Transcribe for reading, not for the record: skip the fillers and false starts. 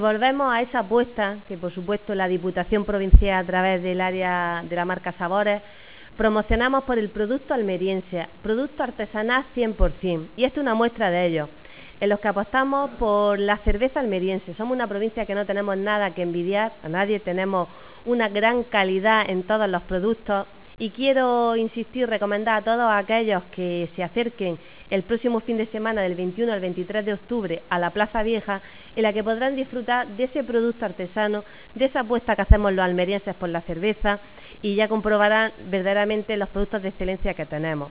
Volvemos a esa apuesta que, por supuesto, la Diputación Provincial, a través del área de la marca Sabores, promocionamos por el producto almeriense, producto artesanal 100%, y esta es una muestra de ello, en los que apostamos por la cerveza almeriense. Somos una provincia que no tenemos nada que envidiar a nadie, tenemos una gran calidad en todos los productos. Y quiero insistir, recomendar a todos aquellos que se acerquen el próximo fin de semana del 21 al 23 de octubre a la Plaza Vieja, en la que podrán disfrutar de ese producto artesano, de esa apuesta que hacemos los almerienses por la cerveza, y ya comprobarán verdaderamente los productos de excelencia que tenemos.